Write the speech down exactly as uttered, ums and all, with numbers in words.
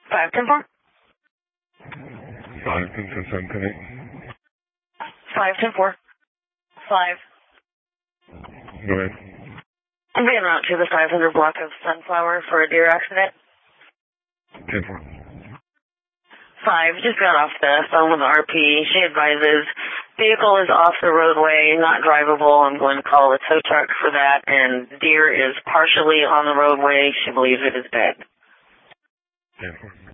five ten four. five ten four, seven ten eight. five ten four. five. Go ahead. I'm being route to the five hundred block of Sunflower for a deer accident. ten four. five, just got off the phone with the R P. She advises vehicle is off the roadway, not drivable. I'm going to call the tow truck for that, and deer is partially on the roadway. She believes it is dead. ten four.